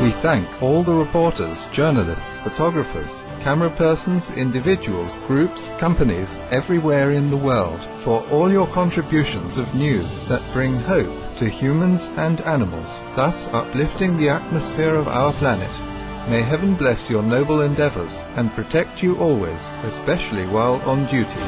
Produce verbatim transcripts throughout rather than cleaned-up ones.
We thank all the reporters, journalists, photographers, camera persons, individuals, groups, companies, everywhere in the world, for all your contributions of news that bring hope to humans and animals, thus uplifting the atmosphere of our planet. May heaven bless your noble endeavors and protect you always, especially while on duty.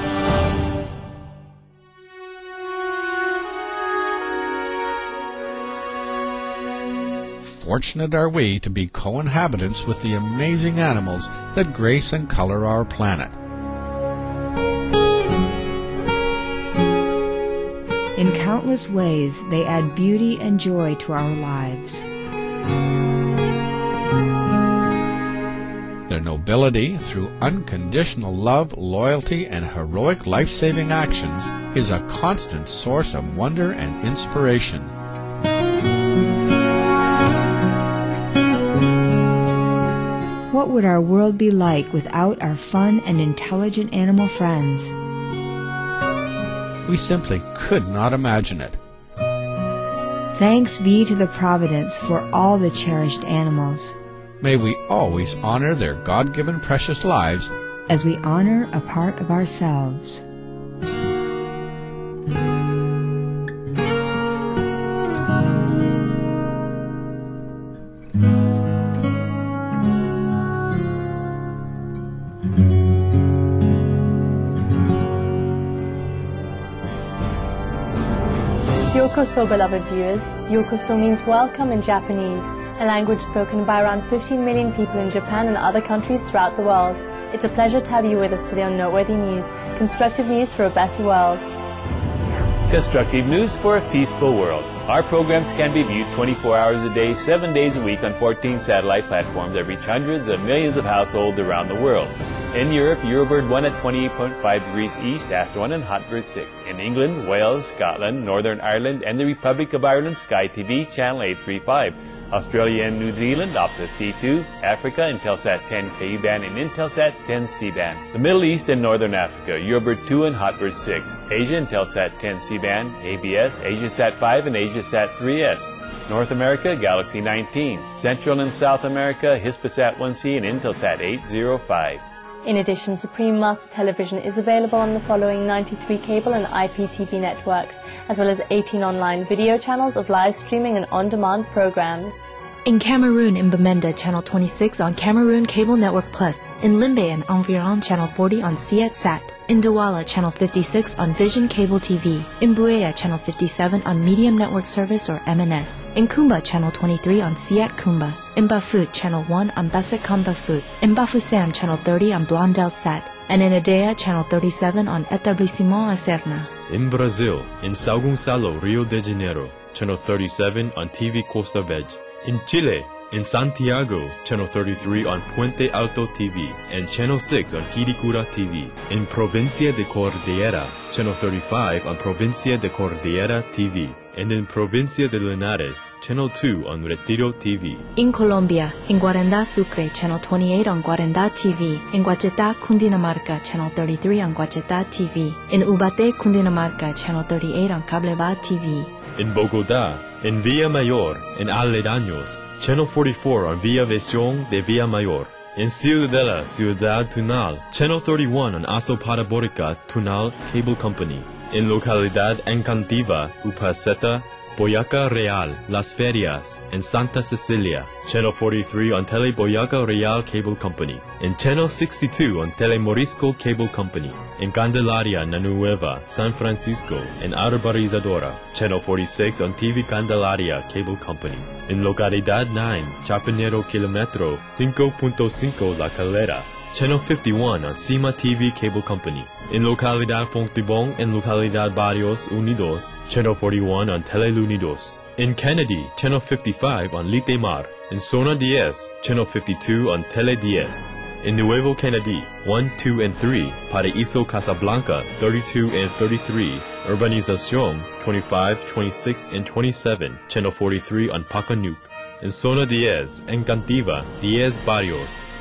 Fortunate are we to be co-inhabitants with the amazing animals that grace and color our planet. In countless ways, they add beauty and joy to our lives. Their nobility, through unconditional love, loyalty, and heroic life-saving actions, is a constant source of wonder and inspiration. What would our world be like without our fun and intelligent animal friends? We simply could not imagine it. Thanks be to the Providence for all the cherished animals. May we always honor their God-given precious lives as we honor a part of ourselves. Yokoso, beloved viewers. Yokoso means welcome in Japanese, a language spoken by around fifteen million people in Japan and other countries throughout the world. It's a pleasure to have you with us today on Noteworthy News, constructive news for a better world. Constructive news for a peaceful world. Our programs can be viewed twenty-four hours a day, seven days a week on fourteen satellite platforms that reach hundreds of millions of households around the world. In Europe, Eurobird one at twenty-eight point five degrees east, Astro one and Hotbird six. In England, Wales, Scotland, Northern Ireland, and the Republic of Ireland, Sky T V, Channel eight thirty-five. Australia and New Zealand, Optus T two. Africa, Intelsat ten K band and Intelsat ten C band. The Middle East and Northern Africa, Eurobird two and Hotbird six. Asia, Intelsat ten C band, A B S, AsiaSat five, and AsiaSat three S. North America, Galaxy nineteen. Central and South America, Hispasat one C and Intelsat eight oh five. In addition, Supreme Master Television is available on the following ninety-three cable and I P T V networks, as well as eighteen online video channels of live streaming and on-demand programs. In Cameroon, in Bamenda, Channel twenty-six on Cameroon Cable Network Plus. In Limbe and Environ, Channel forty on Sietsat. In Douala, Channel fifty-six on Vision Cable T V. In Buea, Channel fifty-seven on Medium Network Service or M N S. In Kumba, Channel twenty-three on Siat Kumba. In Bafut, Channel one on Basakan Bafut. In Bafoussam, Channel thirty on Blondel Sat. And in Adea, Channel thirty-seven on Etablissement Acerna. In Brazil, in São Gonçalo, Rio de Janeiro, Channel thirty-seven on T V Costa Verde. In Chile, in Santiago, Channel thirty-three on Puente Alto T V and Channel six on Quiricura T V. In Provincia de Cordillera, Channel thirty-five on Provincia de Cordillera T V. And in Provincia de Linares, Channel two on Retiro T V. In Colombia, in Guaranda Sucre, Channel twenty-eight on Guaranda T V. In Guachetá, Cundinamarca, Channel thirty-three on Guachetá T V. In Ubaté, Cundinamarca, Channel thirty-eight on Cableva T V. In Bogotá, in Villa Mayor, in Aledaños, Channel forty-four on Villa Visión de Villa Mayor. In Ciudadela, Ciudad Tunal, Channel thirty-one on Aso Parabólica Tunal Cable Company. In Localidad Encantiva, Upaceta, Boyaca Real, Las Ferias, and Santa Cecilia, Channel forty-three on Tele Boyaca Real Cable Company. In Channel sixty-two on Tele Morisco Cable Company. In Candelaria, Nanueva, San Francisco, and Arborizadora, Channel forty-six on T V Candelaria Cable Company. In Localidad nine, Chapinero Kilometro cinco punto cinco La Calera, Channel fifty-one on Cima T V Cable Company. In Localidad Fontibón and Localidad Barrios Unidos, Channel forty-one on Telelunidos. In Kennedy, Channel fifty-five on Litemar. In Zona ten, Channel fifty-two on Tele ten. In Nuevo Kennedy, one, two, and three, Paraíso Casablanca, thirty-two and thirty-three, Urbanización, twenty-five, twenty-six, and twenty-seven, Channel forty-three on Pacanuc. In Zona ten, Encantiva, ten Barrios,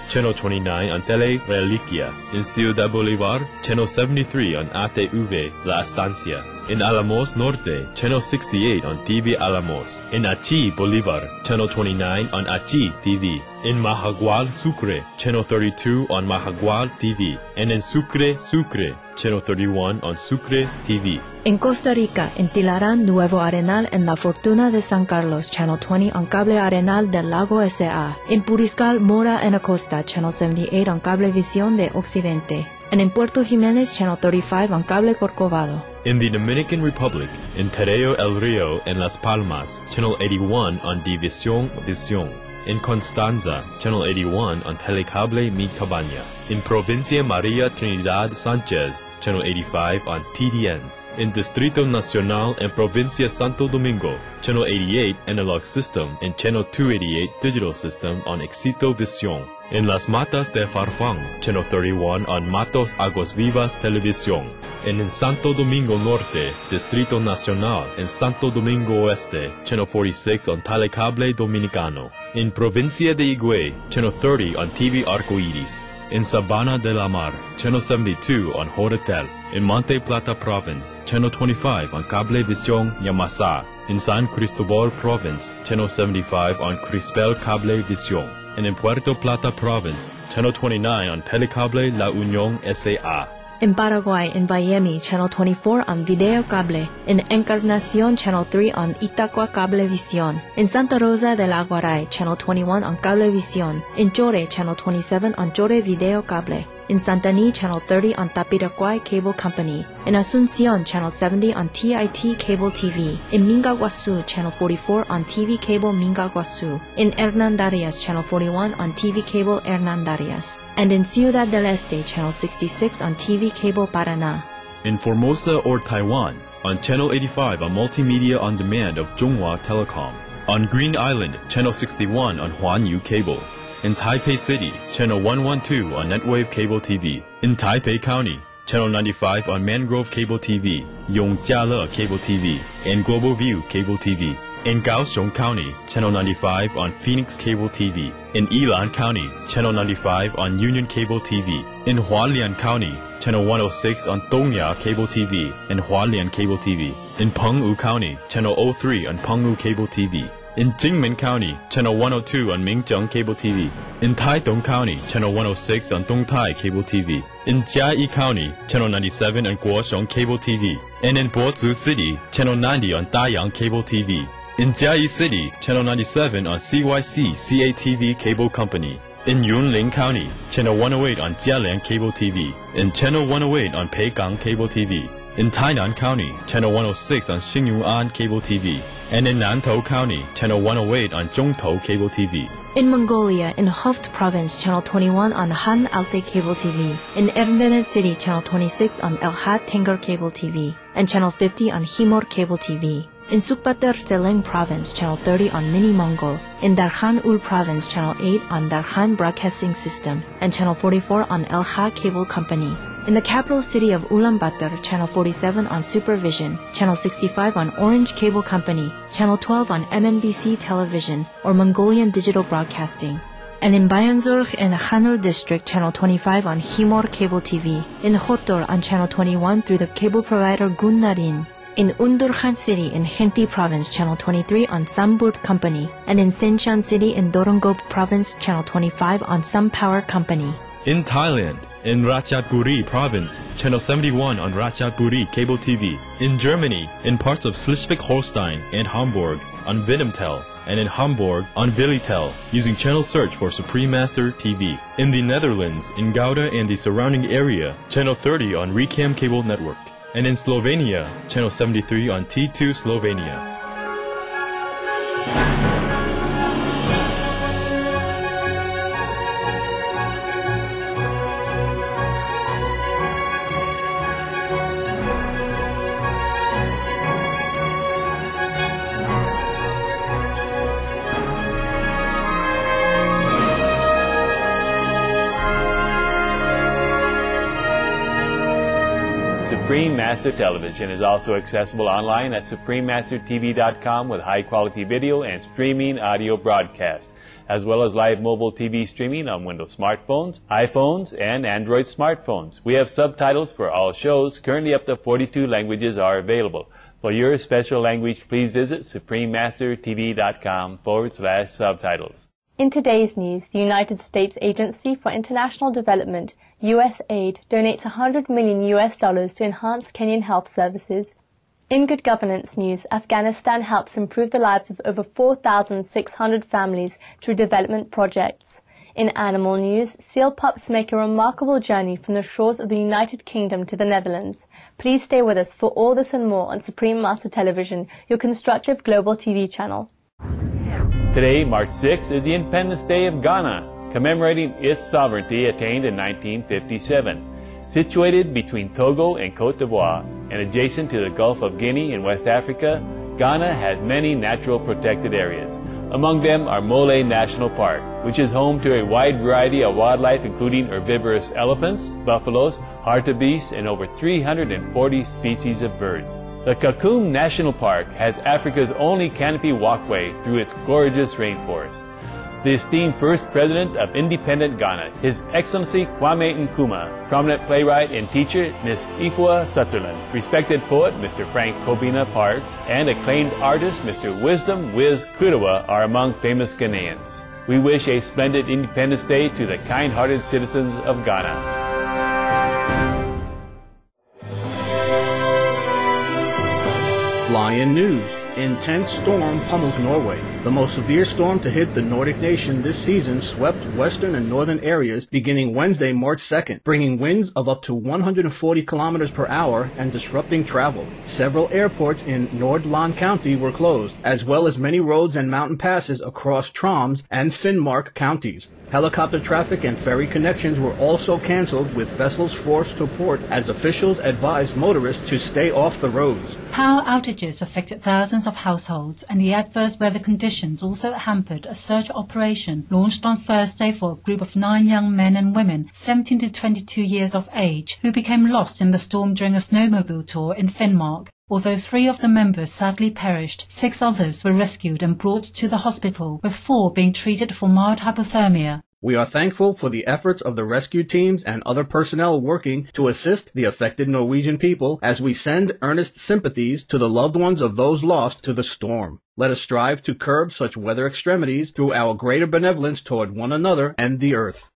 Channel twenty-nine on Tele Reliquia. In Ciudad Bolivar, Channel seventy-three on A T V La Estancia. In Alamos Norte, Channel sixty-eight on T V Alamos. In Achi, Bolivar, Channel twenty-nine on Achi T V. In Mahagual, Sucre, Channel thirty-two on Mahagual T V. And in Sucre, Sucre, Channel thirty-one on Sucre T V. In Costa Rica, en Tilarán, Nuevo Arenal, en La Fortuna de San Carlos, Channel twenty on Cable Arenal del Lago S A. In Puriscal, Mora en Acosta, Channel seventy-eight on Cablevisión de Occidente. And in Puerto Jiménez, Channel thirty-five on Cable Corcovado. In the Dominican Republic, in Terreo El Rio and Las Palmas, Channel eighty-one on División Visión. In Constanza, Channel eighty-one on Telecable Mi Cabaña. In Provincia María Trinidad Sánchez, Channel eighty-five on T D N. In Distrito Nacional and Provincia Santo Domingo, Channel eighty-eight Analog System and Channel two eighty-eight Digital System on Éxito Visión. In Las Matas de Farfán, Channel thirty-one on Matos Aguas Vivas Televisión. And in Santo Domingo Norte, Distrito Nacional and Santo Domingo Oeste, Channel forty-six on Telecable Dominicano. In Provincia de Higüey, Channel thirty on T V Arcoiris. In Sabana de la Mar, Channel seventy-two on Horatel. In Monte Plata Province, Channel twenty-five on Cablevisión Yamasa. In San Cristobal Province, Channel seventy-five on Crispel Cablevisión. And in Puerto Plata Province, Channel twenty-nine on Telecable La Unión S A. In Paraguay, in Miami, Channel twenty-four on Video Cable. In Encarnación, Channel three on Itacua Cablevisión. In Santa Rosa del Aguaray, Channel twenty-one on Cablevisión. In Chore, Channel twenty-seven on Chore Video Cable. In Santaní, Channel thirty on Tapiraquay Cable Company. In Asunción, Channel seventy on T I T Cable T V. In Mingaguasu, Channel forty-four on T V Cable Mingaguasu. In Hernandarias, Channel forty-one on T V Cable Hernandarias. And in Ciudad del Este, Channel sixty-six on T V Cable Paraná. In Formosa or Taiwan, on Channel eighty-five on Multimedia On Demand of Zhonghua Telecom. On Green Island, Channel sixty-one on Huanyu Cable. In Taipei City, Channel one twelve on Netwave Cable T V. In Taipei County, Channel ninety-five on Mangrove Cable T V, Yongjiale Cable T V, and Global View Cable T V. In Kaohsiung County, Channel ninety-five on Phoenix Cable T V. In Yilan County, Channel ninety-five on Union Cable T V. In Hualien County, Channel one oh six on Dongya Cable T V and Hualien Cable T V. In Penghu County, Channel oh three on Penghu Cable T V. In Jingmen County, Channel one oh two on Minzheng Cable T V. In Taitung County, Channel one oh six on Dongtai Cable T V. In Jiayi County, Channel ninety-seven on Guosheng Cable T V. And in Bozu City, Channel ninety on Dayang Cable T V. In Jiayi City, Channel ninety-seven on C Y C C A T V Cable Company. In Yunlin County, Channel one oh eight on Jialian Cable T V. And Channel one oh eight on Peigang Cable T V. In Tainan County, Channel one oh six on Xingyuan Cable T V. And in Nantou County, Channel one oh eight on Zhongtou Cable T V. In Mongolia, in Hoft Province, Channel twenty-one on Han Alte Cable T V. In Erdenet City, Channel twenty-six on El Had Tengar Cable T V. And Channel fifty on Himor Cable T V. In Sukbater Zeleng Province, Channel thirty on Mini Mongol. In Darkhan Ul Province, Channel eight on Darkhan Broadcasting System. And Channel forty-four on El Ha Cable Company. In the capital city of Ulaanbaatar, Channel forty-seven on Supervision, Channel sixty-five on Orange Cable Company, Channel twelve on M N B C Television, or Mongolian Digital Broadcasting. And in Bayanzurg in the Khanur district, Channel twenty-five on Himor Cable T V. In Khotor on Channel twenty-one through the cable provider Gunnarin. In Undurkhan City in Khenti Province, Channel twenty-three on Samburt Company. And in Senshan City in Dorongop Province, Channel twenty-five on Some Power Company. In Thailand, in Ratchaburi Province, Channel seventy-one on Ratchaburi Cable T V. In Germany, in parts of Schleswig-Holstein and Hamburg on Vinumtel, and in Hamburg on Vilitel, using channel search for Supreme Master T V. In the Netherlands, in Gouda and the surrounding area, Channel thirty on Recam Cable Network. And in Slovenia, Channel seventy-three on T two Slovenia. Supreme Master Television is also accessible online at supreme master t v dot com with high-quality video and streaming audio broadcast, as well as live mobile T V streaming on Windows smartphones, iPhones, and Android smartphones. We have subtitles for all shows. Currently up to forty-two languages are available. For your special language, please visit supreme master t v dot com forward slash subtitles. In today's news, the United States Agency for International Development, U S A I D, donates one hundred million U S dollars to enhance Kenyan health services. In good governance news, Afghanistan helps improve the lives of over four thousand six hundred families through development projects. In animal news, seal pups make a remarkable journey from the shores of the United Kingdom to the Netherlands. Please stay with us for all this and more on Supreme Master Television, your constructive global T V channel. Today, March sixth, is the Independence Day of Ghana, commemorating its sovereignty attained in nineteen fifty-seven. Situated between Togo and Cote d'Ivoire and adjacent to the Gulf of Guinea in West Africa, Ghana has many natural protected areas. Among them are Mole National Park, which is home to a wide variety of wildlife including herbivorous elephants, buffaloes, hartebeests, and over three hundred forty species of birds. The Kakum National Park has Africa's only canopy walkway through its gorgeous rainforest. The esteemed first president of independent Ghana, His Excellency Kwame Nkrumah, prominent playwright and teacher Miss Ifua Sutherland, respected poet Mister Frank Kobina Parks, and acclaimed artist Mister Wisdom Wiz Kudawa are among famous Ghanaians. We wish a splendid Independence Day to the kind-hearted citizens of Ghana. Fly-in news. Intense storm pummels Norway. The most severe storm to hit the Nordic nation this season swept western and northern areas beginning Wednesday, March second, bringing winds of up to one hundred forty kilometers per hour and disrupting travel. Several airports in Nordland County were closed, as well as many roads and mountain passes across Troms and Finnmark counties. Helicopter traffic and ferry connections were also canceled, with vessels forced to port as officials advised motorists to stay off the roads. Power outages affected thousands of households, and the adverse weather conditions also hampered a search operation launched on Thursday for a group of nine young men and women, seventeen to twenty-two years of age, who became lost in the storm during a snowmobile tour in Finnmark. Although three of the members sadly perished, six others were rescued and brought to the hospital, with four being treated for mild hypothermia. We are thankful for the efforts of the rescue teams and other personnel working to assist the affected Norwegian people as we send earnest sympathies to the loved ones of those lost to the storm. Let us strive to curb such weather extremities through our greater benevolence toward one another and the earth.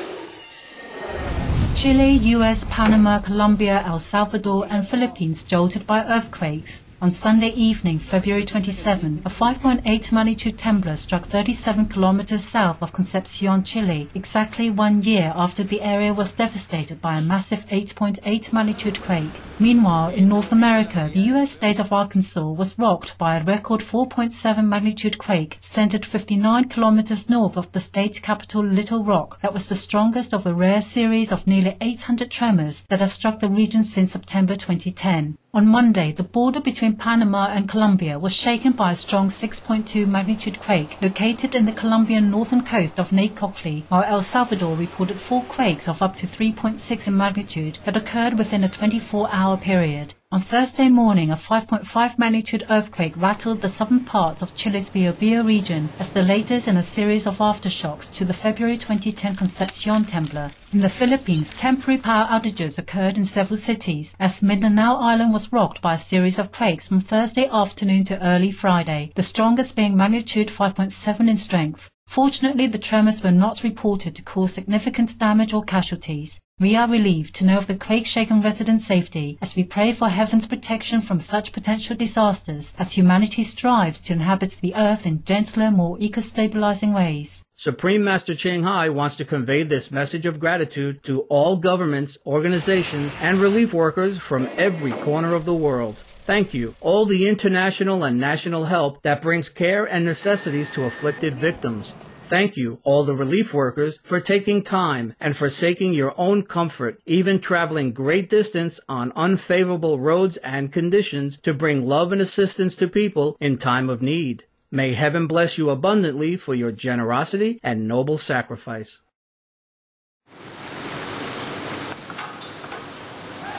Chile, U S, Panama, Colombia, El Salvador, and Philippines jolted by earthquakes. On Sunday evening, February twenty-seventh, a five point eight magnitude tremor struck thirty-seven kilometers south of Concepcion, Chile, exactly one year after the area was devastated by a massive eight point eight magnitude quake. Meanwhile, in North America, the U S state of Arkansas was rocked by a record four point seven magnitude quake centered fifty-nine kilometers north of the state capital Little Rock that was the strongest of a rare series of nearly eight hundred tremors that have struck the region since September twenty ten. On Monday, the border between Panama and Colombia was shaken by a strong six point two magnitude quake located in the Colombian northern coast of Nacocli, while El Salvador reported four quakes of up to three point six in magnitude that occurred within a twenty-four hour period. On Thursday morning, a five point five magnitude earthquake rattled the southern parts of Chile's Biobío region as the latest in a series of aftershocks to the February twenty ten Concepcion tremor. In the Philippines, temporary power outages occurred in several cities as Mindanao Island was rocked by a series of quakes from Thursday afternoon to early Friday, the strongest being magnitude five point seven in strength. Fortunately, the tremors were not reported to cause significant damage or casualties. We are relieved to know of the quake-shaken residents' safety as we pray for heaven's protection from such potential disasters as humanity strives to inhabit the earth in gentler, more eco-stabilizing ways. Supreme Master Ching Hai wants to convey this message of gratitude to all governments, organizations, and relief workers from every corner of the world. Thank you, all the international and national help that brings care and necessities to afflicted victims. Thank you, all the relief workers, for taking time and forsaking your own comfort, even traveling great distance on unfavorable roads and conditions to bring love and assistance to people in time of need. May heaven bless you abundantly for your generosity and noble sacrifice.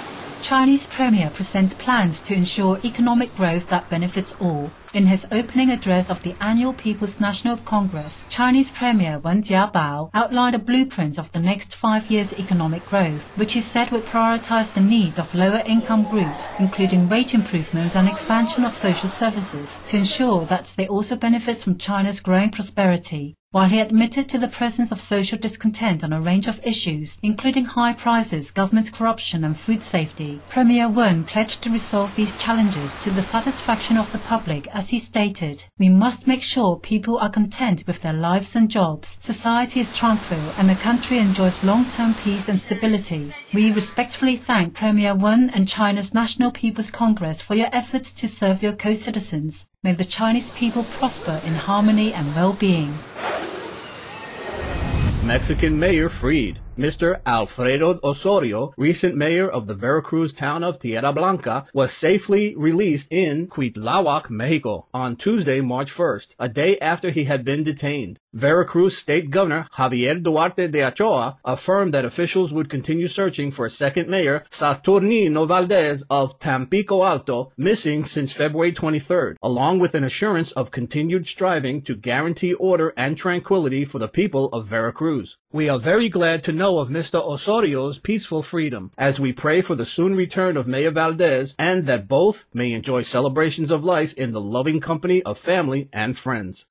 Chinese Premier presents plans to ensure economic growth that benefits all. In his opening address of the annual People's National Congress, Chinese Premier Wen Jiabao outlined a blueprint of the next five years' economic growth, which he said would prioritize the needs of lower-income groups, including wage improvements and expansion of social services, to ensure that they also benefit from China's growing prosperity. While he admitted to the presence of social discontent on a range of issues, including high prices, government corruption and food safety, Premier Wen pledged to resolve these challenges to the satisfaction of the public. As he stated, "We must make sure people are content with their lives and jobs, society is tranquil and the country enjoys long-term peace and stability." We respectfully thank Premier Wen and China's National People's Congress for your efforts to serve your co-citizens. May the Chinese people prosper in harmony and well-being. Mexican mayor freed. Mister Alfredo Osorio, recent mayor of the Veracruz town of Tierra Blanca, was safely released in Cuitláhuac, Mexico, on Tuesday, March first, a day after he had been detained. Veracruz State Governor Javier Duarte de Ochoa affirmed that officials would continue searching for a second mayor, Saturnino Valdez of Tampico Alto, missing since February twenty-third, along with an assurance of continued striving to guarantee order and tranquility for the people of Veracruz. We are very glad to know of Mister Osorio's peaceful freedom, as we pray for the soon return of Mayor Valdez and that both may enjoy celebrations of life in the loving company of family and friends.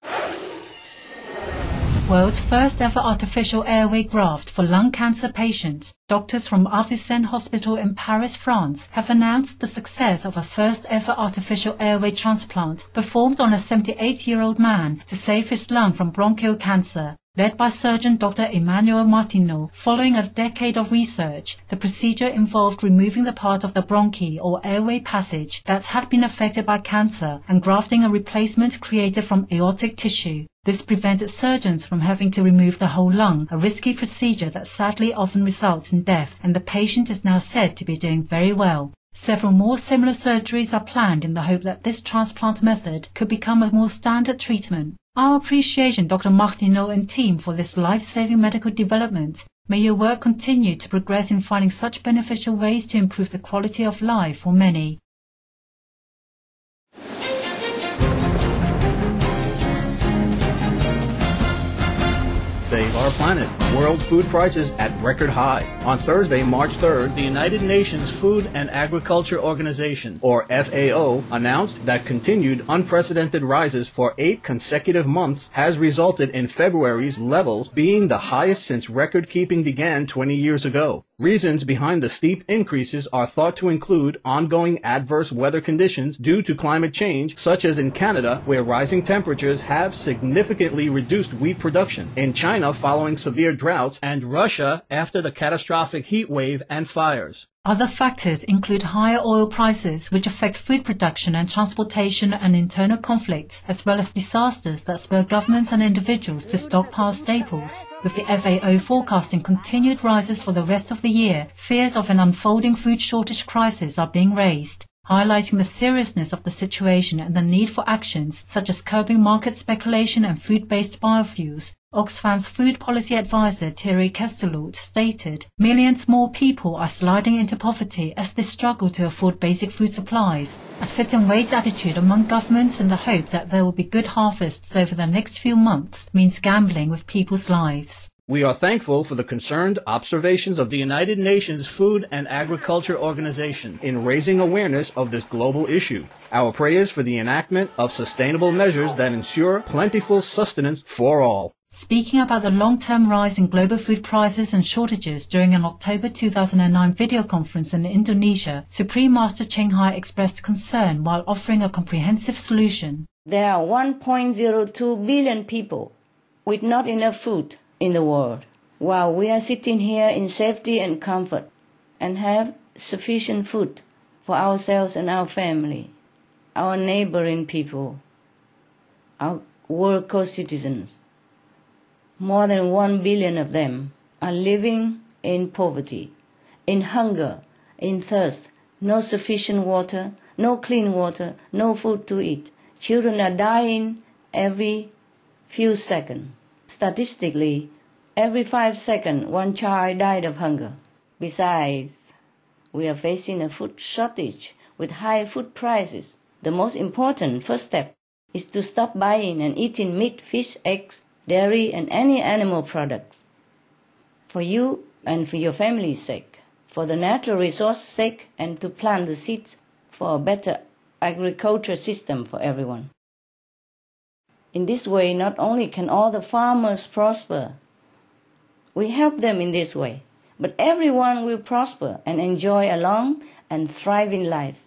World's first ever artificial airway graft for lung cancer patients. Doctors from Avicenne Hospital in Paris, France, have announced the success of a first ever artificial airway transplant performed on a seventy-eight-year-old man to save his lung from bronchial cancer. Led by surgeon Doctor Emmanuel Martineau, following a decade of research, the procedure involved removing the part of the bronchi or airway passage that had been affected by cancer and grafting a replacement created from aortic tissue. This prevented surgeons from having to remove the whole lung, a risky procedure that sadly often results in death, and the patient is now said to be doing very well. Several more similar surgeries are planned in the hope that this transplant method could become a more standard treatment. Our appreciation, Doctor Martineau and team, for this life-saving medical development. May your work continue to progress in finding such beneficial ways to improve the quality of life for many. Save our planet. World food prices at record high. On Thursday, March third, the United Nations Food and Agriculture Organization, or F A O, announced that continued unprecedented rises for eight consecutive months has resulted in February's levels being the highest since record-keeping began twenty years ago. Reasons behind the steep increases are thought to include ongoing adverse weather conditions due to climate change, such as in Canada, where rising temperatures have significantly reduced wheat production, in China following severe droughts, and Russia after the catastrophic heat wave and fires. Other factors include higher oil prices, which affect food production and transportation and internal conflicts, as well as disasters that spur governments and individuals to stockpile staples. With the F A O forecasting continued rises for the rest of the year, fears of an unfolding food shortage crisis are being raised, highlighting the seriousness of the situation and the need for actions such as curbing market speculation and food-based biofuels. Oxfam's food policy advisor Thierry Castelot stated, "Millions more people are sliding into poverty as they struggle to afford basic food supplies. A sit-and-wait attitude among governments in the hope that there will be good harvests over the next few months means gambling with people's lives." We are thankful for the concerned observations of the United Nations Food and Agriculture Organization in raising awareness of this global issue. Our prayers for the enactment of sustainable measures that ensure plentiful sustenance for all. Speaking about the long-term rise in global food prices and shortages during an October two thousand nine video conference in Indonesia, Supreme Master Cheng Hai expressed concern while offering a comprehensive solution. There are one point zero two billion people with not enough food in the world, while we are sitting here in safety and comfort and have sufficient food for ourselves and our family, our neighboring people, our world co-citizens. More than one billion of them are living in poverty, in hunger, in thirst, no sufficient water, no clean water, no food to eat. Children are dying every few seconds. Statistically, every five seconds, one child died of hunger. Besides, We are facing a food shortage with high food prices. The most important first step is to stop buying and eating meat, fish, eggs, dairy, and any animal products. For you and for your family's sake, for the natural resource sake, and to plant the seeds for a better agriculture system for everyone. In this way, not only can all the farmers prosper, we help them in this way, but everyone will prosper and enjoy a long and thriving life.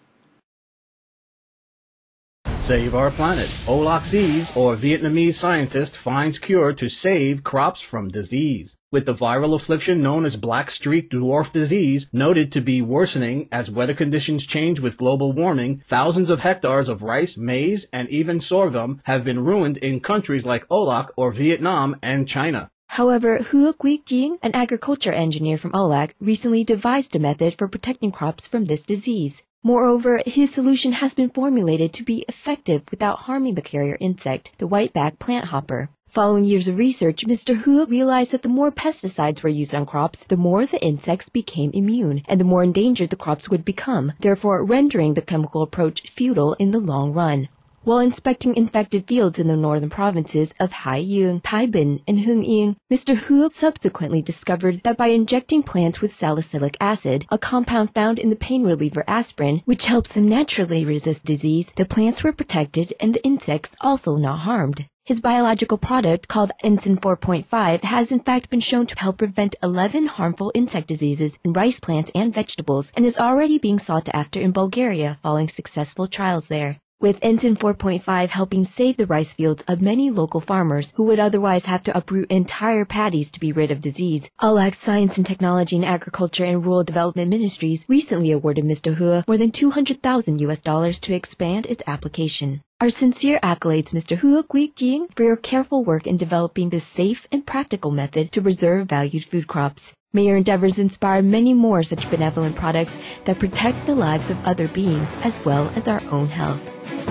Save our planet. Olac Sees, or Vietnamese scientist, finds cure to save crops from disease. With the viral affliction known as black streak dwarf disease noted to be worsening as weather conditions change with global warming, thousands of hectares of rice, maize, and even sorghum have been ruined in countries like Olac or Vietnam and China. However, Hua Quoc Gieng, an agriculture engineer from Olac, recently devised a method for protecting crops from this disease. Moreover, his solution has been formulated to be effective without harming the carrier insect, the whiteback plant hopper. Following years of research, Mister Hua realized that the more pesticides were used on crops, the more the insects became immune, and the more endangered the crops would become, therefore rendering the chemical approach futile in the long run. While inspecting infected fields in the northern provinces of Hai Yung, Tai Binh, and Hưng Yên, Mister Hua subsequently discovered that by injecting plants with salicylic acid, a compound found in the pain reliever aspirin, which helps them naturally resist disease, the plants were protected and the insects also not harmed. His biological product, called Ensign four point five, has in fact been shown to help prevent eleven harmful insect diseases in rice plants and vegetables, and is already being sought after in Bulgaria following successful trials there. With Ensign four point five helping save the rice fields of many local farmers who would otherwise have to uproot entire paddies to be rid of disease, Olac's Science and Technology and Agriculture and Rural Development Ministries recently awarded Mister Hua more than two hundred thousand U S dollars to expand its application. Our sincere accolades, Mister Hua Quoc Gieng, for your careful work in developing this safe and practical method to preserve valued food crops. May your endeavors inspire many more such benevolent products that protect the lives of other beings as well as our own health.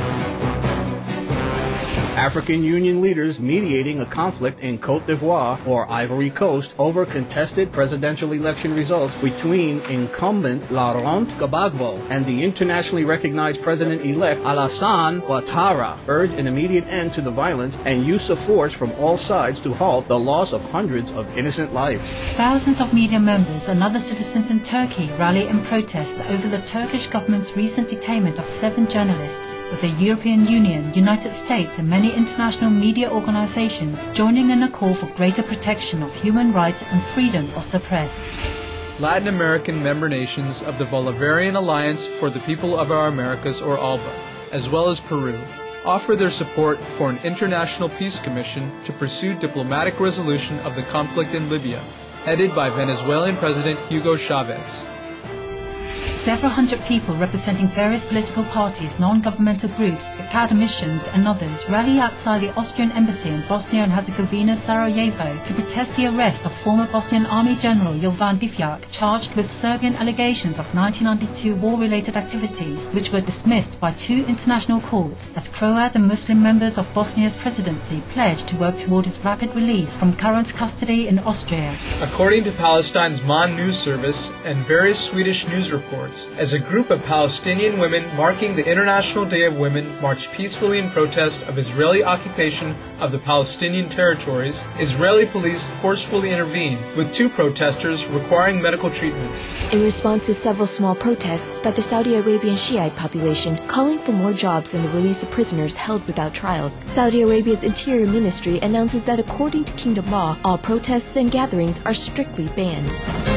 African Union leaders mediating a conflict in Côte d'Ivoire, or Ivory Coast, over contested presidential election results between incumbent Laurent Gbagbo and the internationally recognized president-elect Alassane Ouattara, urged an immediate end to the violence and use of force from all sides to halt the loss of hundreds of innocent lives. Thousands of media members and other citizens in Turkey rally in protest over the Turkish government's recent detainment of seven journalists, with the European Union, United States, and many international media organizations joining in a call for greater protection of human rights and freedom of the press. Latin American member nations of the Bolivarian Alliance for the People of Our Americas, or ALBA, as well as Peru, offer their support for an international peace commission to pursue diplomatic resolution of the conflict in Libya, headed by Venezuelan President Hugo Chavez. Several hundred people representing various political parties, non-governmental groups, academicians and others rally outside the Austrian embassy in Bosnia and Herzegovina, Sarajevo, to protest the arrest of former Bosnian Army General Jovan Divjak, charged with Serbian allegations of nineteen ninety-two war-related activities, which were dismissed by two international courts, as Croat and Muslim members of Bosnia's presidency pledged to work toward his rapid release from current custody in Austria. According to Palestine's MAN news service and various Swedish news reports, as a group of Palestinian women marking the International Day of Women marched peacefully in protest of Israeli occupation of the Palestinian territories, Israeli police forcefully intervened, with two protesters requiring medical treatment. In response to several small protests by the Saudi Arabian Shiite population calling for more jobs and the release of prisoners held without trials, Saudi Arabia's Interior Ministry announces that according to kingdom law, all protests and gatherings are strictly banned.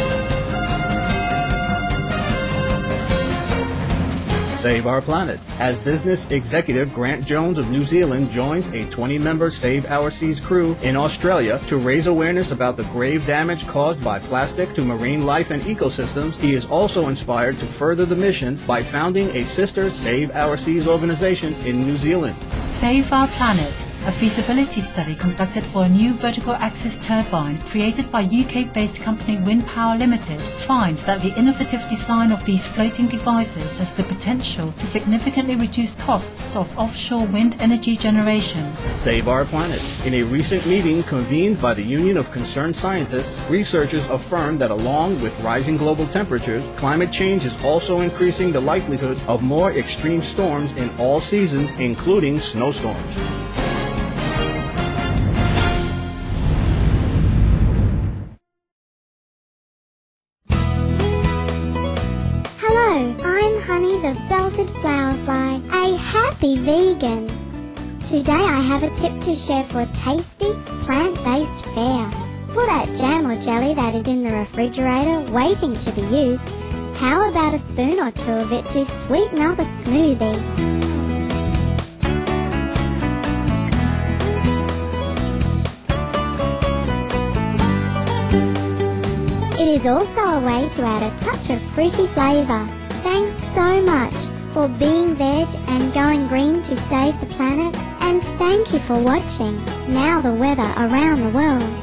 Save Our Planet. As business executive Grant Jones of New Zealand joins a twenty-member Save Our Seas crew in Australia to raise awareness about the grave damage caused by plastic to marine life and ecosystems, he is also inspired to further the mission by founding a sister Save Our Seas organization in New Zealand. Save Our Planet, A feasibility study conducted for a new vertical axis turbine created by U K-based company Wind Power Limited finds that the innovative design of these floating devices has the potential to significantly reduce costs of offshore wind energy generation. Save our planet. In a recent meeting convened by the Union of Concerned Scientists, researchers affirmed that along with rising global temperatures, climate change is also increasing the likelihood of more extreme storms in all seasons, including snowstorms. Hello, I'm Honey the Belted Flowerfly, a happy vegan. Today I have a tip to share for tasty, plant-based fare. For that jam or jelly that is in the refrigerator waiting to be used, how about a spoon or two of it to sweeten up a smoothie? It is also a way to add a touch of fruity flavour. Thanks so much for being veg and going green to save the planet, and thank you for watching Now the Weather Around the World.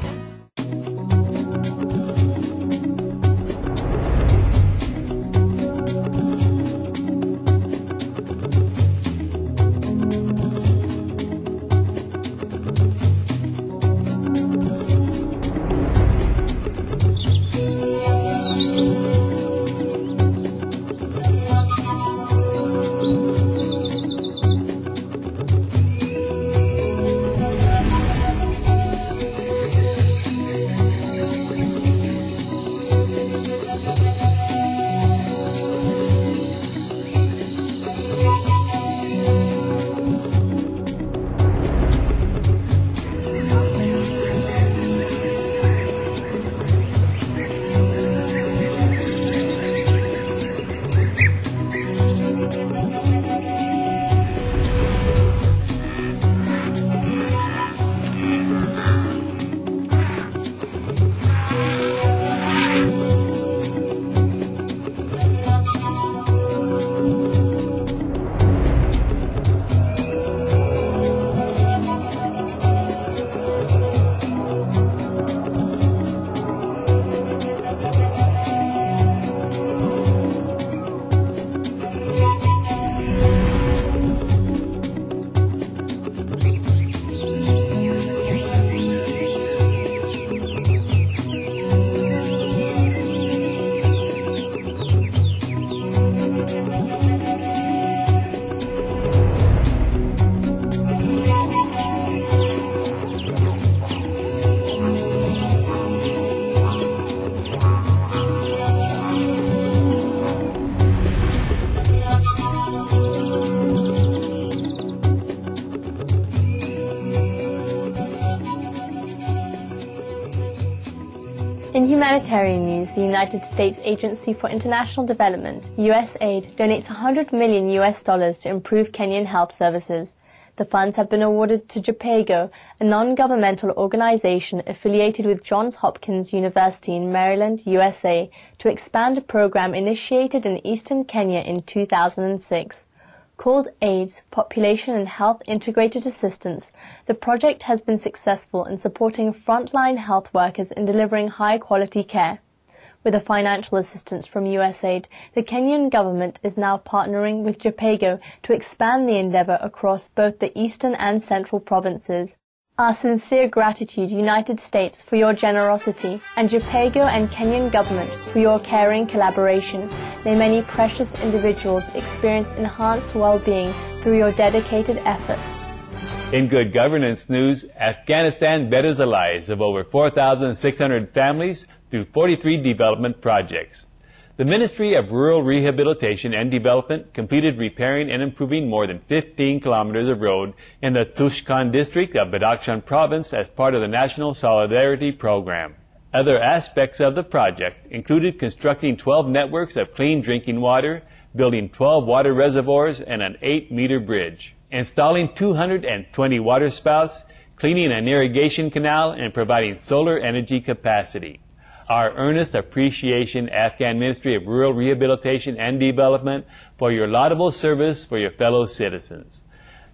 In humanitarian news, the United States Agency for International Development, U S A I D, donates one hundred million U S dollars to improve Kenyan health services. The funds have been awarded to JPAGO, a non-governmental organization affiliated with Johns Hopkins University in Maryland, U S A, to expand a program initiated in eastern Kenya in two thousand six. Called AIDS, Population and Health Integrated Assistance, the project has been successful in supporting frontline health workers in delivering high-quality care. With the financial assistance from U S A I D, the Kenyan government is now partnering with JPAGO to expand the endeavor across both the eastern and central provinces. Our sincere gratitude, United States, for your generosity, and JPAGO and Kenyan government for your caring collaboration. May many precious individuals experience enhanced well-being through your dedicated efforts. In good governance news, Afghanistan betters the lives of over four thousand six hundred families through forty-three development projects. The Ministry of Rural Rehabilitation and Development completed repairing and improving more than fifteen kilometers of road in the Tushkan district of Badakhshan province as part of the National Solidarity Program. Other aspects of the project included constructing twelve networks of clean drinking water, building twelve water reservoirs and an eight meter bridge, installing two hundred twenty water spouts, cleaning an irrigation canal, and providing solar energy capacity. Our earnest appreciation, Afghan Ministry of Rural Rehabilitation and Development, for your laudable service for your fellow citizens.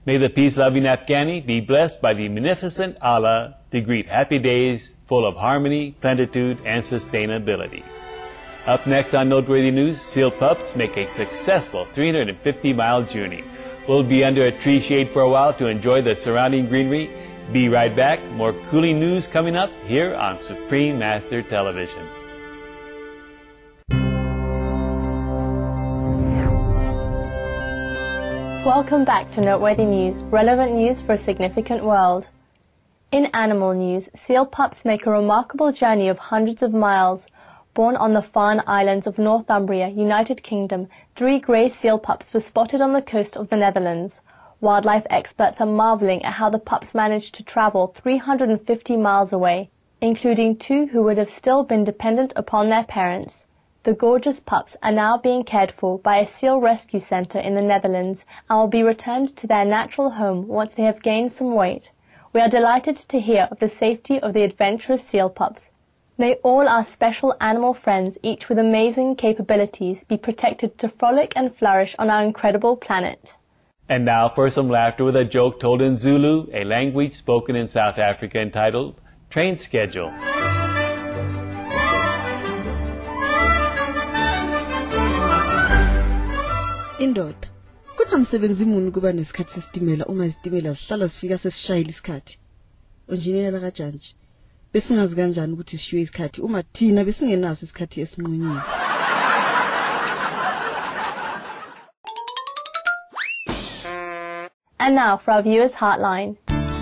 May the peace-loving Afghani be blessed by the munificent Allah to greet happy days full of harmony, plenitude, and sustainability. Up next on Noteworthy News, seal pups make a successful three hundred fifty mile journey. We'll be under a tree shade for a while to enjoy the surrounding greenery. Be right back. More cooling news coming up here on Supreme Master Television. Welcome back to Noteworthy News, relevant news for a significant world. In animal news, seal pups make a remarkable journey of hundreds of miles. Born on the Farne Islands of Northumbria, United Kingdom, three grey seal pups were spotted on the coast of the Netherlands. Wildlife experts are marveling at how the pups managed to travel three hundred fifty miles away, including two who would have still been dependent upon their parents. The gorgeous pups are now being cared for by a seal rescue center in the Netherlands and will be returned to their natural home once they have gained some weight. We are delighted to hear of the safety of the adventurous seal pups. May all our special animal friends, each with amazing capabilities, be protected to frolic and flourish on our incredible planet. And now for some laughter with a joke told in Zulu, a language spoken in South Africa, entitled Train Schedule. Indoda kunomsebenzi imuni kuba nesikhathi sesitimela uma isitimela sihlala sifika sesishayile isikhathi. Engineer kaJantshi besingazi kanjani ukuthi sishiwe isikhathi uma thina besingenaso isikhathi esinqunyiwe. And now for our viewers' Heartline.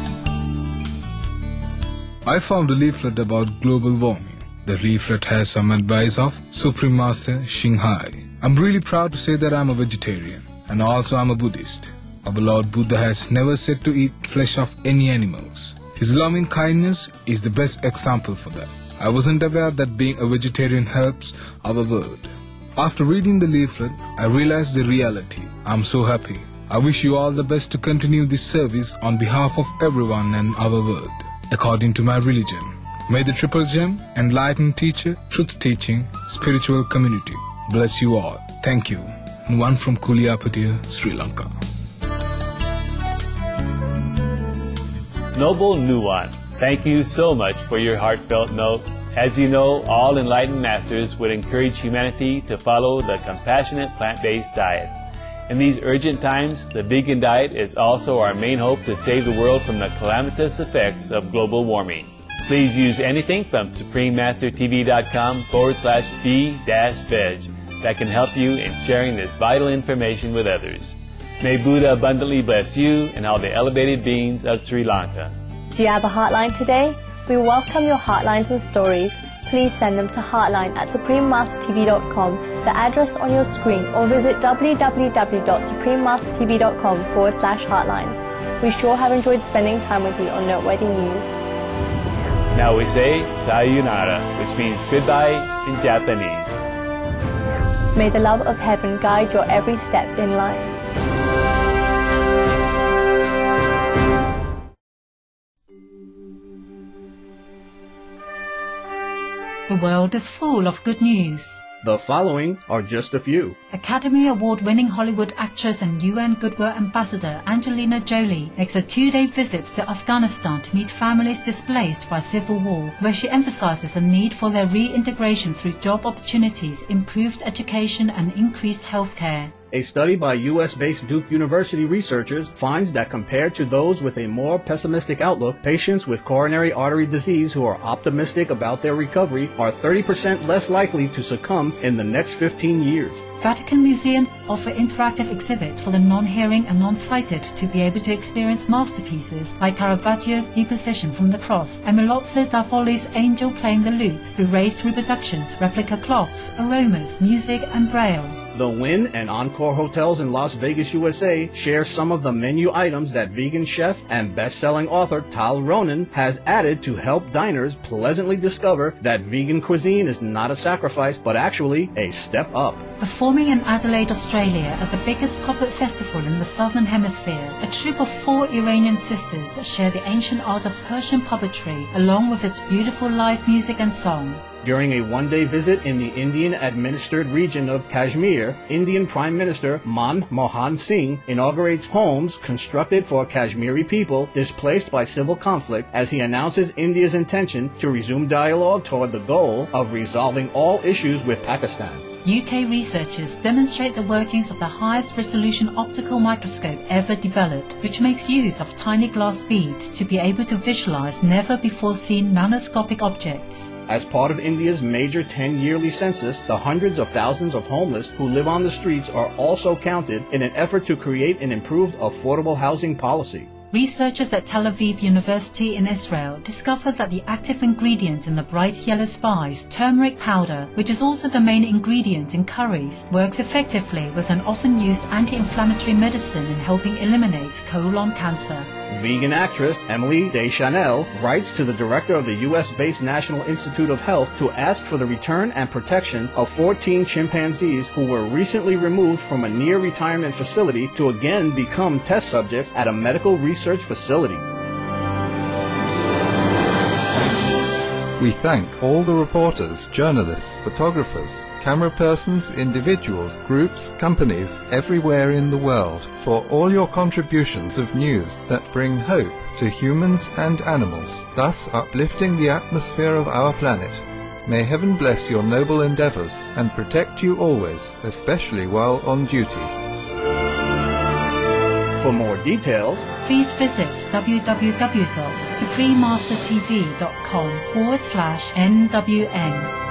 I found a leaflet about global warming. The leaflet has some advice of Supreme Master Xinghai. I'm really proud to say that I'm a vegetarian, and also I'm a Buddhist. Our Lord Buddha has never said to eat flesh of any animals. His loving kindness is the best example for that. I wasn't aware that being a vegetarian helps our world. After reading the leaflet, I realized the reality. I'm so happy. I wish you all the best to continue this service on behalf of everyone and our world. According to my religion, may the Triple Gem, enlightened teacher, truth teaching, spiritual community bless you all. Thank you. Nuwan from Kuliapatia, Sri Lanka. Noble Nuwan, thank you so much for your heartfelt note. As you know, all enlightened masters would encourage humanity to follow the compassionate plant-based diet. In these urgent times, the vegan diet is also our main hope to save the world from the calamitous effects of global warming. Please use anything from suprememastertv.com forward slash b dash veg that can help you in sharing this vital information with others. May Buddha abundantly bless you and all the elevated beings of Sri Lanka. Do you have a heartline today? We welcome your heartlines and stories. Please send them to heartline at suprememastertv.com, the address on your screen, or visit www.suprememastertv.com forward slash heartline. We sure have enjoyed spending time with you on Noteworthy News. Now we say sayonara, which means goodbye in Japanese. May the love of heaven guide your every step in life. The world is full of good news. The following are just a few. Academy Award-winning Hollywood actress and U N Goodwill Ambassador Angelina Jolie makes a two-day visit to Afghanistan to meet families displaced by civil war, where she emphasizes the need for their reintegration through job opportunities, improved education, and increased health care. A study by U S-based Duke University researchers finds that compared to those with a more pessimistic outlook, patients with coronary artery disease who are optimistic about their recovery are thirty percent less likely to succumb in the next fifteen years. Vatican museums offer interactive exhibits for the non-hearing and non-sighted to be able to experience masterpieces like Caravaggio's Deposition from the Cross and Milozzo da Folli's Angel Playing the Lute, through raised reproductions, replica cloths, aromas, music, and braille. The Wynn and Encore hotels in Las Vegas, U S A share some of the menu items that vegan chef and best-selling author Tal Ronan has added to help diners pleasantly discover that vegan cuisine is not a sacrifice, but actually a step up. Performing in Adelaide, Australia at the biggest puppet festival in the Southern Hemisphere, a troupe of four Iranian sisters share the ancient art of Persian puppetry along with its beautiful live music and song. During a one-day visit in the Indian-administered region of Kashmir, Indian Prime Minister Manmohan Singh inaugurates homes constructed for Kashmiri people displaced by civil conflict as he announces India's intention to resume dialogue toward the goal of resolving all issues with Pakistan. U K researchers demonstrate the workings of the highest resolution optical microscope ever developed, which makes use of tiny glass beads to be able to visualize never-before-seen nanoscopic objects. As part of India's major ten-yearly census, the hundreds of thousands of homeless who live on the streets are also counted in an effort to create an improved affordable housing policy. Researchers at Tel Aviv University in Israel discovered that the active ingredient in the bright yellow spice, turmeric powder, which is also the main ingredient in curries, works effectively with an often used anti-inflammatory medicine in helping eliminate colon cancer. Vegan actress Emily Deschanel writes to the director of the U S-based National Institute of Health to ask for the return and protection of fourteen chimpanzees who were recently removed from a near-retirement facility to again become test subjects at a medical research facility. We thank all the reporters, journalists, photographers, camera persons, individuals, groups, companies, everywhere in the world for all your contributions of news that bring hope to humans and animals, thus uplifting the atmosphere of our planet. May heaven bless your noble endeavors and protect you always, especially while on duty. For more details, please visit www.suprememastertv.com forward slash NWN.